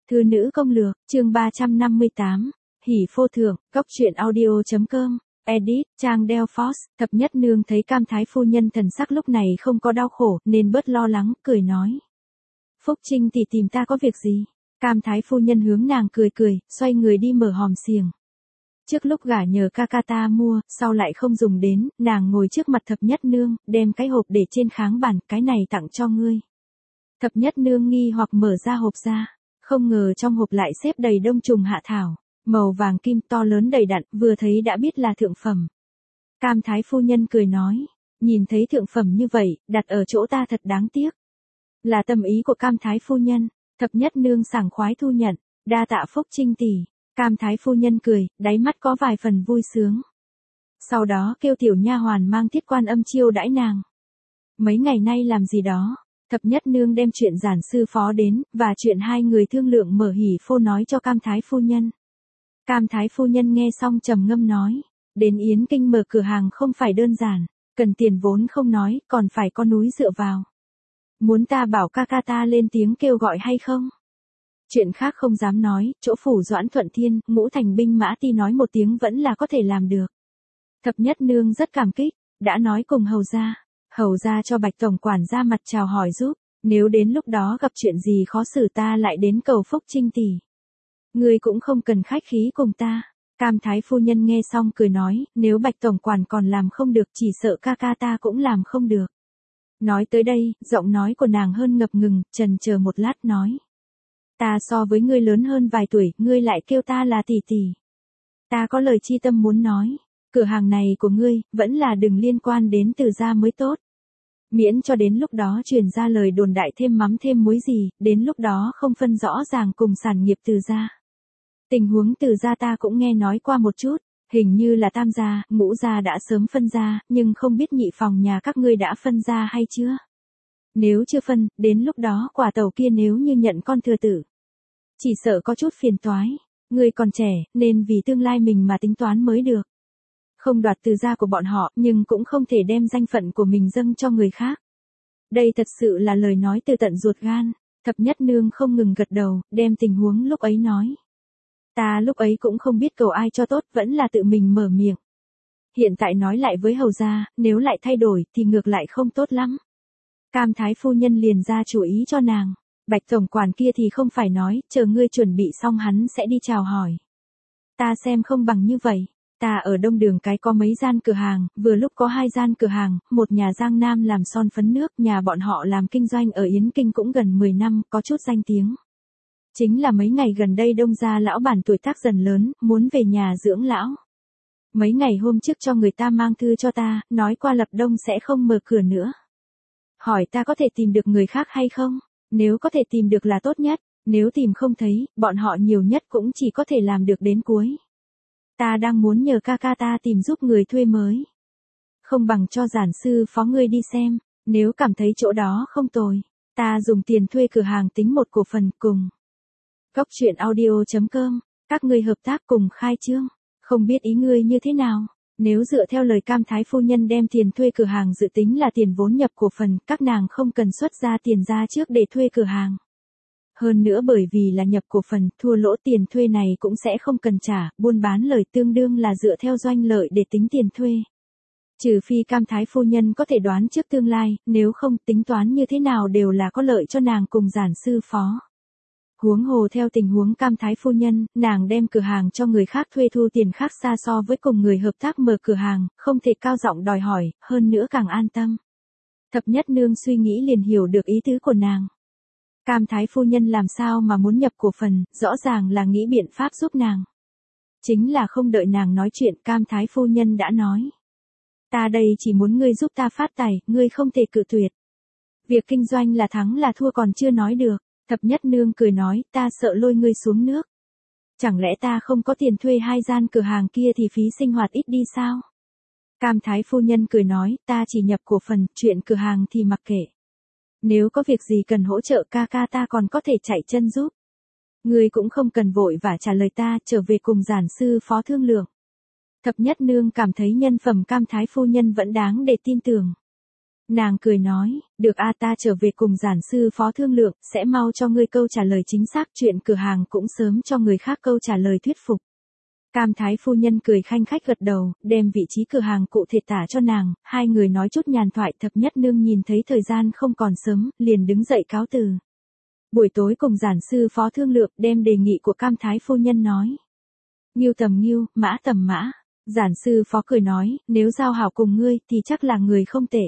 Thư nữ công lược, chương 358, hỉ phô thưởng, góc truyện audio.com, edit, trang Delphos, thập nhất nương thấy Cam Thái phu nhân thần sắc lúc này không có đau khổ, nên bớt lo lắng, cười nói. Phúc Trinh thì tìm ta có việc gì? Cam Thái phu nhân hướng nàng cười cười, xoay người đi mở hòm xiềng. Trước lúc gả nhờ ca ca ta mua, sau lại không dùng đến, nàng ngồi trước mặt thập nhất nương, đem cái hộp để trên kháng bàn, cái này tặng cho ngươi. Thập nhất nương nghi hoặc mở ra hộp ra, không ngờ trong hộp lại xếp đầy đông trùng hạ thảo, màu vàng kim to lớn đầy đặn, vừa thấy đã biết là thượng phẩm. Cam Thái phu nhân cười nói, nhìn thấy thượng phẩm như vậy, đặt ở chỗ ta thật đáng tiếc. Là tâm ý của Cam Thái phu nhân, thập nhất nương sảng khoái thu nhận, đa tạ Phúc Trinh tỷ. Cam Thái phu nhân cười, đáy mắt có vài phần vui sướng. Sau đó kêu tiểu nha hoàn mang Thiết Quan Âm chiêu đãi nàng. Mấy ngày nay làm gì đó, thập nhất nương đem chuyện giản sư phó đến, và chuyện hai người thương lượng mở hỉ phô nói cho Cam Thái phu nhân. Cam Thái phu nhân nghe xong trầm ngâm nói, đến Yến Kinh mở cửa hàng không phải đơn giản, cần tiền vốn không nói, còn phải có núi dựa vào. Muốn ta bảo ca ca ta lên tiếng kêu gọi hay không? Chuyện khác không dám nói, chỗ phủ Doãn Thuận Thiên, Ngũ Thành binh mã ti nói một tiếng vẫn là có thể làm được. Thập nhất nương rất cảm kích, đã nói cùng hầu gia cho Bạch tổng quản ra mặt chào hỏi giúp, nếu đến lúc đó gặp chuyện gì khó xử ta lại đến cầu Phúc Trinh tỷ. Ngươi cũng không cần khách khí cùng ta. Cam Thái phu nhân nghe xong cười nói, nếu Bạch tổng quản còn làm không được chỉ sợ ca ca ta cũng làm không được. Nói tới đây, giọng nói của nàng hơn ngập ngừng, chần chờ một lát nói. Ta so với ngươi lớn hơn vài tuổi, ngươi lại kêu ta là tỷ tỷ. Ta có lời chi tâm muốn nói, cửa hàng này của ngươi, vẫn là đừng liên quan đến Từ gia mới tốt. Miễn cho đến lúc đó truyền ra lời đồn đại thêm mắm thêm muối gì, đến lúc đó không phân rõ ràng cùng sản nghiệp Từ gia. Tình huống Từ gia ta cũng nghe nói qua một chút, hình như là Tam gia, Ngũ gia đã sớm phân ra, nhưng không biết nhị phòng nhà các ngươi đã phân ra hay chưa. Nếu chưa phân, đến lúc đó quả tàu kia nếu như nhận con thừa tử, chỉ sợ có chút phiền toái. Ngươi còn trẻ, nên vì tương lai mình mà tính toán mới được. Không đoạt Từ gia của bọn họ, nhưng cũng không thể đem danh phận của mình dâng cho người khác. Đây thật sự là lời nói từ tận ruột gan. Thập nhất nương không ngừng gật đầu, đem tình huống lúc ấy nói. Ta lúc ấy cũng không biết cầu ai cho tốt, vẫn là tự mình mở miệng. Hiện tại nói lại với hầu gia, nếu lại thay đổi thì ngược lại không tốt lắm. Cam Thái phu nhân liền ra chủ ý cho nàng. Bạch tổng quản kia thì không phải nói, chờ ngươi chuẩn bị xong hắn sẽ đi chào hỏi. Ta xem không bằng như vậy. Ta ở Đông Đường cái có mấy gian cửa hàng, vừa lúc có 2 gian cửa hàng, một nhà Giang Nam làm son phấn nước, nhà bọn họ làm kinh doanh ở Yến Kinh cũng gần 10 năm, có chút danh tiếng. Chính là mấy ngày gần đây Đông gia lão bản tuổi tác dần lớn, muốn về nhà dưỡng lão. Mấy ngày hôm trước cho người ta mang thư cho ta, nói qua lập Đông sẽ không mở cửa nữa. Hỏi ta có thể tìm được người khác hay không? Nếu có thể tìm được là tốt nhất, nếu tìm không thấy, bọn họ nhiều nhất cũng chỉ có thể làm được đến cuối. Ta đang muốn nhờ ca ca ta tìm giúp người thuê mới. Không bằng cho giản sư phó ngươi đi xem, nếu cảm thấy chỗ đó không tồi, ta dùng tiền thuê cửa hàng tính một cổ phần cùng. Góc truyện audio.com, các ngươi hợp tác cùng khai trương, không biết ý ngươi như thế nào. Nếu dựa theo lời Cam Thái phu nhân đem tiền thuê cửa hàng dự tính là tiền vốn nhập cổ phần, các nàng không cần xuất ra tiền ra trước để thuê cửa hàng. Hơn nữa bởi vì là nhập cổ phần, thua lỗ tiền thuê này cũng sẽ không cần trả, buôn bán lời tương đương là dựa theo doanh lợi để tính tiền thuê. Trừ phi Cam Thái phu nhân có thể đoán trước tương lai, nếu không tính toán như thế nào đều là có lợi cho nàng cùng giản sư phó. Huống hồ theo tình huống Cam Thái phu nhân, nàng đem cửa hàng cho người khác thuê thu tiền khác xa so với cùng người hợp tác mở cửa hàng, không thể cao giọng đòi hỏi, hơn nữa càng an tâm. Thập nhất nương suy nghĩ liền hiểu được ý tứ của nàng. Cam Thái phu nhân làm sao mà muốn nhập cổ phần, rõ ràng là nghĩ biện pháp giúp nàng. Chính là không đợi nàng nói chuyện, Cam Thái phu nhân đã nói. Ta đây chỉ muốn ngươi giúp ta phát tài, ngươi không thể cự tuyệt. Việc kinh doanh là thắng là thua còn chưa nói được. Thập nhất nương cười nói, ta sợ lôi ngươi xuống nước. Chẳng lẽ ta không có tiền thuê 2 gian cửa hàng kia thì phí sinh hoạt ít đi sao? Cam Thái phu nhân cười nói, ta chỉ nhập cổ phần, chuyện cửa hàng thì mặc kệ. Nếu có việc gì cần hỗ trợ ca ca ta còn có thể chạy chân giúp. Ngươi cũng không cần vội và trả lời ta, trở về cùng giản sư phó thương lượng. Thập nhất nương cảm thấy nhân phẩm Cam Thái phu nhân vẫn đáng để tin tưởng. Nàng cười nói, được a, ta trở về cùng giản sư phó thương lượng, sẽ mau cho ngươi câu trả lời chính xác, chuyện cửa hàng cũng sớm cho người khác câu trả lời thuyết phục. Cam Thái phu nhân cười khanh khách gật đầu, đem vị trí cửa hàng cụ thể tả cho nàng, hai người nói chút nhàn thoại. Thập Nhất Nương nhìn thấy thời gian không còn sớm, liền đứng dậy cáo từ. Buổi tối cùng giản sư phó thương lượng, đem đề nghị của Cam Thái phu nhân nói. Ngưu tầm ngưu, mã tầm mã. Giản sư phó cười nói, nếu giao hảo cùng ngươi thì chắc là người không tệ.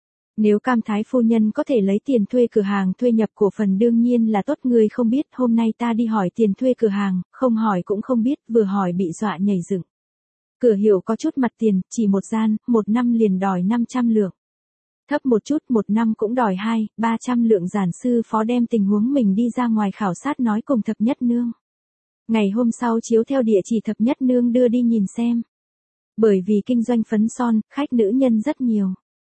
Nếu Cam Thái phu nhân có thể lấy tiền thuê cửa hàng thuê nhập cổ phần đương nhiên là tốt, ngươi không biết, hôm nay ta đi hỏi tiền thuê cửa hàng, không hỏi cũng không biết, vừa hỏi bị dọa nhảy dựng. Cửa hiệu có chút mặt tiền, chỉ một gian, một năm liền đòi 500 lượng. Thấp một chút, một năm cũng đòi 200-300 lượng. Giản sư phó đem tình huống mình đi ra ngoài khảo sát nói cùng Thập Nhất Nương. Ngày hôm sau chiếu theo địa chỉ Thập Nhất Nương đưa đi nhìn xem. Bởi vì kinh doanh phấn son, khách nữ nhân rất nhiều.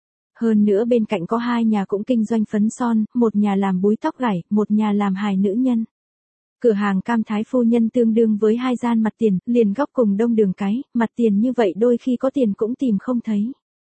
Hơn nữa bên cạnh có hai nhà cũng kinh doanh phấn son, một nhà làm búi tóc gảy, một nhà làm hài nữ nhân. Cửa hàng Cam Thái phu nhân tương đương với hai gian mặt tiền, liền góc cùng đông đường cái, mặt tiền như vậy đôi khi có tiền cũng tìm không thấy.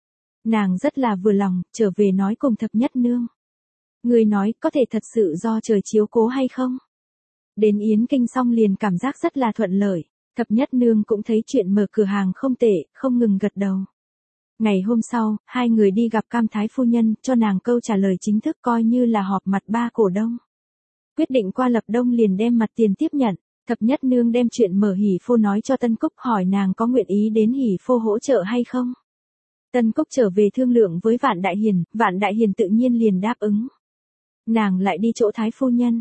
Nàng rất là vừa lòng, trở về nói cùng Thập Nhất Nương. Người nói có thể thật sự do trời chiếu cố hay không? Đến Yến Kinh xong liền cảm giác rất là thuận lợi. Thập Nhất Nương cũng thấy chuyện mở cửa hàng không tệ, không ngừng gật đầu. Ngày hôm sau, hai người đi gặp Cam Thái phu nhân, cho nàng câu trả lời chính thức coi như là họp mặt ba cổ đông. Quyết định qua lập đông liền đem mặt tiền tiếp nhận. Thập Nhất Nương đem chuyện mở hỉ phô nói cho Tân Cúc, hỏi nàng có nguyện ý đến hỉ phô hỗ trợ hay không. Tân Cúc trở về thương lượng với Vạn Đại Hiền tự nhiên liền đáp ứng. Nàng lại đi chỗ Thái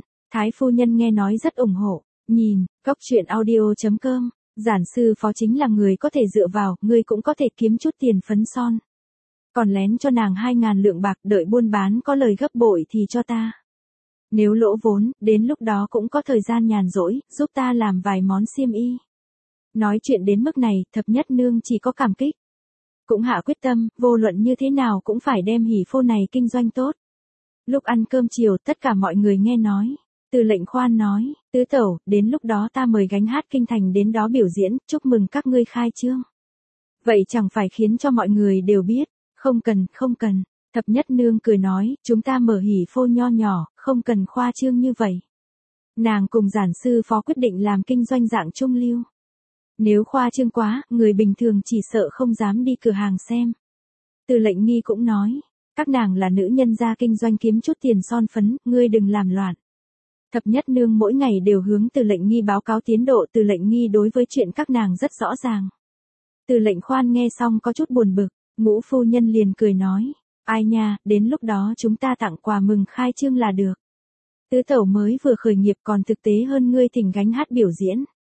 phu nhân nghe nói rất ủng hộ. Nhìn, góc chuyện audio.com, giản sư phó chính là người có thể dựa vào, ngươi cũng có thể kiếm chút tiền phấn son. Còn lén cho nàng 2.000 lượng bạc, đợi buôn bán có lời gấp bội thì cho ta. Nếu lỗ vốn, đến lúc đó cũng có thời gian nhàn rỗi, giúp ta làm vài món xiêm y. Nói chuyện đến mức này, Thập Nhất Nương chỉ có cảm kích. Cũng hạ quyết tâm, vô luận như thế nào cũng phải đem hỉ phô này kinh doanh tốt. Lúc ăn cơm chiều, tất cả mọi người nghe nói. Từ Lệnh Khoan nói, tứ tẩu, đến lúc đó ta mời gánh hát kinh thành đến đó biểu diễn, chúc mừng các ngươi khai trương. Vậy chẳng phải khiến cho mọi người đều biết, không cần. Thập Nhất Nương cười nói, chúng ta mở hỉ phô nho nhỏ, không cần khoa trương như vậy. Nàng cùng giản sư phó quyết định làm kinh doanh dạng trung lưu. Nếu khoa trương quá, người bình thường chỉ sợ không dám đi cửa hàng xem. Từ Lệnh Nghi cũng nói, các nàng là nữ nhân gia kinh doanh kiếm chút tiền son phấn, ngươi đừng làm loạn. Thập Nhất Nương mỗi ngày đều hướng Từ Lệnh Nghi báo cáo tiến độ. Từ Lệnh Nghi đối với chuyện các nàng rất rõ ràng. Từ Lệnh Khoan nghe xong có chút buồn bực, Ngũ phu nhân liền cười nói, ai nha, đến lúc đó chúng ta tặng quà mừng khai trương là được. Tứ tẩu mới vừa khởi nghiệp còn thực tế hơn ngươi thỉnh gánh hát biểu diễn.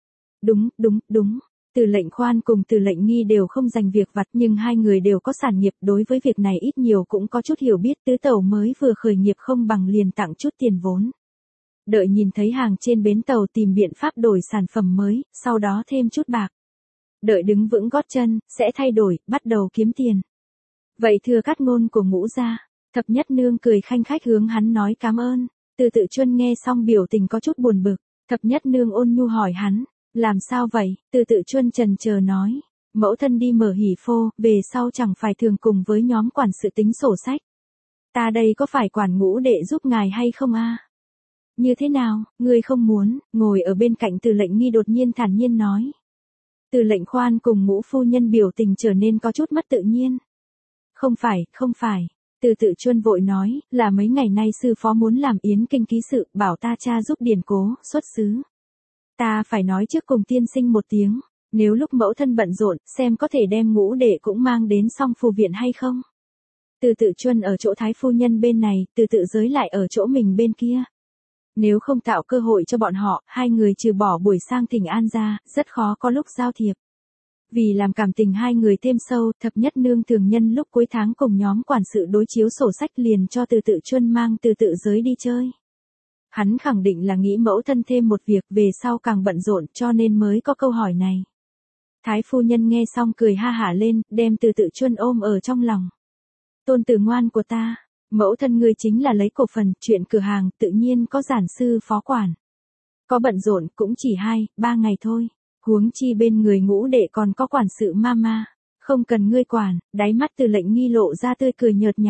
Đúng. Từ Lệnh Khoan cùng Từ Lệnh Nghi đều không dành việc vặt, nhưng hai người đều có sản nghiệp, đối với việc này ít nhiều cũng có chút hiểu biết. Tứ tẩu mới vừa khởi nghiệp không bằng liền tặng chút tiền vốn. Đợi nhìn thấy hàng trên bến tàu tìm biện pháp đổi sản phẩm mới, sau đó thêm chút bạc. Đợi đứng vững gót chân, sẽ thay đổi, bắt đầu kiếm tiền. Vậy thưa cát ngôn của Ngũ gia. Thập Nhất Nương cười khanh khách hướng hắn nói cảm ơn. Từ Tự Chuân nghe xong biểu tình có chút buồn bực. Thập Nhất Nương ôn nhu hỏi hắn, làm sao vậy? Từ Tự Chuân chần chờ nói, mẫu thân đi mở hỉ phô, về sau chẳng phải thường cùng với nhóm quản sự tính sổ sách. Ta đây có phải quản Ngũ đệ giúp ngài hay không a? Như thế nào, ngươi không muốn? Ngồi ở bên cạnh Từ Lệnh Nghi đột nhiên thản nhiên nói. Từ Lệnh Khoan cùng Ngũ phu nhân biểu tình trở nên có chút mất tự nhiên. Không phải. Từ Tự Chuân vội nói, là mấy ngày nay sư phó muốn làm Yến Kinh ký sự, bảo ta cha giúp điền cố, xuất xứ. Ta phải nói trước cùng tiên sinh một tiếng, nếu lúc mẫu thân bận rộn, xem có thể đem Ngũ đệ cũng mang đến Song Phù viện hay không. Từ Tự Chuân ở chỗ Thái phu nhân bên này, Từ Tự Giới lại ở chỗ mình bên kia. Nếu không tạo cơ hội cho bọn họ, hai người trừ bỏ buổi sang Thỉnh An ra, rất khó có lúc giao thiệp. Vì làm cảm tình hai người thêm sâu, Thập Nhất Nương thường nhân lúc cuối tháng cùng nhóm quản sự đối chiếu sổ sách liền cho Từ Tự Chuân mang Từ Tự Giới đi chơi. Hắn khẳng định là nghĩ mẫu thân thêm một việc về sau càng bận rộn cho nên mới có câu hỏi này. Thái phu nhân nghe xong cười ha hả lên, đem Từ Tự Chuân ôm ở trong lòng. Tôn tử ngoan của ta, mẫu thân ngươi chính là lấy cổ phần, chuyện cửa hàng tự nhiên có giản sư phó quản. Có bận rộn cũng chỉ 2-3 ngày thôi. Huống chi bên người Ngũ đệ còn có quản sự mama, không cần ngươi quản. Đáy mắt Từ Lệnh Nghi lộ ra tươi cười nhợt nhạt,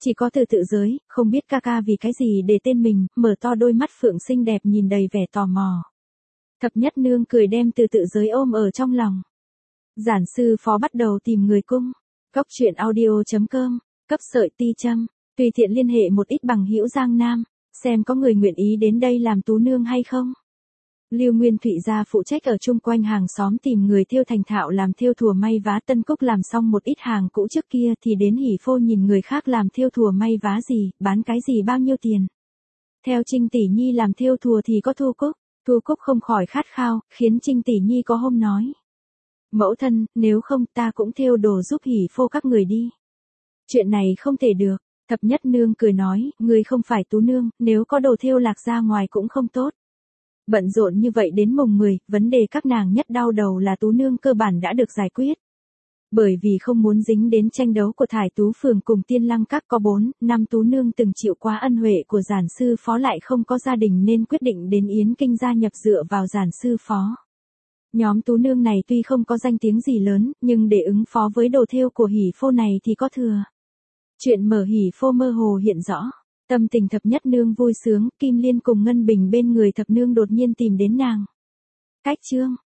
Chỉ có từ tự giới, không biết ca ca vì cái gì để tên mình, mở to đôi mắt phượng xinh đẹp nhìn đầy vẻ tò mò. Thập nhất nương cười đem từ tự giới ôm ở trong lòng. Giản sư phó bắt đầu tìm người cung. Góc truyện audio.com, cấp sợi ti châm, tùy tiện liên hệ một ít bằng hữu Giang Nam, xem có người nguyện ý đến đây làm tú nương hay không. Lưu Nguyên Thụy gia phụ trách ở chung quanh hàng xóm tìm người thêu thành thạo làm thêu thùa may vá. Tân Cúc làm xong một ít hàng cũ trước kia thì đến hỉ phô nhìn người khác làm thêu thùa may vá gì, bán cái gì bao nhiêu tiền. Theo Trinh tỷ nhi làm thêu thùa thì có Thu Cúc. Thu Cúc không khỏi khát khao, khiến Trinh tỷ nhi có hôm nói: mẫu thân, nếu không ta cũng thêu đồ giúp hỉ phô các người đi. Chuyện này không thể được. Thập nhất nương cười nói, người không phải tú nương, nếu có đồ thêu lạc ra ngoài cũng không tốt. Bận rộn như vậy đến mùng 10, vấn đề các nàng nhất đau đầu là tú nương cơ bản đã được giải quyết. Bởi vì không muốn dính đến tranh đấu của Thải Tú Phường cùng Tiên Lăng Các có 4, 5 tú nương từng chịu quá ân huệ của giản sư phó lại không có gia đình nên quyết định đến Yến Kinh gia nhập dựa vào giản sư phó. Nhóm tú nương này tuy không có danh tiếng gì lớn, nhưng để ứng phó với đồ thêu của hỉ phô này thì có thừa. Chuyện mở hỉ phô mơ hồ hiện rõ. Tâm tình thập nhất nương vui sướng, Kim Liên cùng Ngân Bình bên người thập nương đột nhiên tìm đến nàng. Cách chương